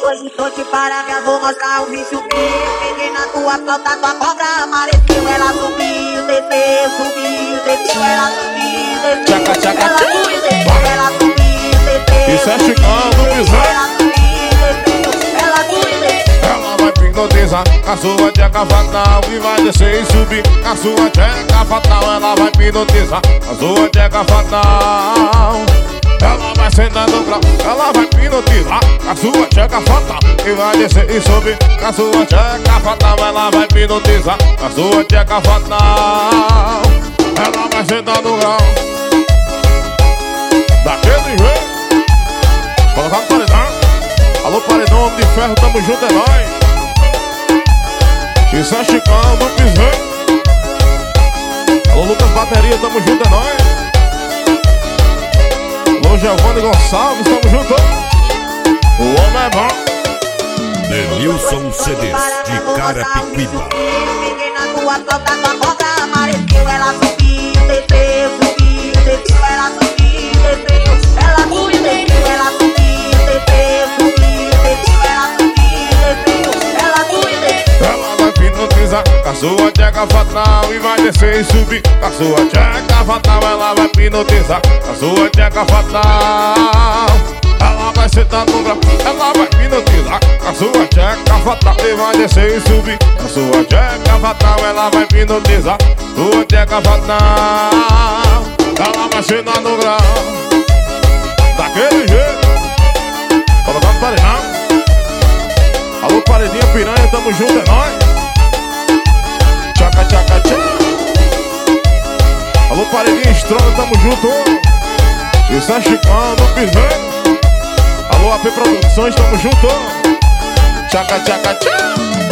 Hoje tô de parabéns, vou mostrar o bicho meu. Peguei na tua flauta, tua cobra apareceu. Ela subiu, desceu, subiu, desceu. Ela subiu, desceu. Tchaca, tchaca, Ela subiu, desceu. Ela subiu, desceu. Isso é Chicão do Piseiro. Ela subiu, desceu. Ela subiu, desceu. Ela vai hipnotizar a sua tcheca fatal e vai descer e subir. A sua tcheca fatal, ela vai hipnotizar a sua tcheca fatal. Ela vai sentar no grau, ela vai hipnotizar a sua tcheca fatal e vai descer e subir. A sua tcheca fatal, ela vai hipnotizar a sua tcheca fatal. Ela vai sentar no grau daquele jeito. Colocar no paredão. Alô, paredão, homem de ferro, tamo junto, é nóis. Isso é Chicão do Piseiro. Alô, Lucas Bateria, tamo junto, é nóis. Alô, Giovanni Gonçalves, tamo junto. O homem é bom. Denilson CDs de Carapicuíba. Peguei na tua flauta, tua cobra apareceu. Ela subiu, desceu, subiu, desceu. Ela subiu, desceu. Ela subiu, desceu. Ela subiu, desceu, subiu, desceu. Ela subiu, desceu. Ela subiu, desceu. Ela vai hipnotizar com a sua tcheca fatal e vai descer e subir. Com a sua tcheca fatal, ela vai hipnotizar com a sua tcheca fatal. Ela vai sentar no grau, ela vai hipnotizar com a sua tcheca fatal e vai descer e subir. Com a sua tcheca fatal, ela vai hipnotizar sua tcheca fatal. Ela vai sentar no grau daquele jeito. Colocar no paredão. Alô, paredinha piranha, tamo junto, é nóis. Tchaca, tchaca, tchaca. Alô, paredinha estronda, tamo junto. Isso é Chicão do Piseiro. Alô, AP Produções, tamo junto. Tchaca, tchaca, tchaca.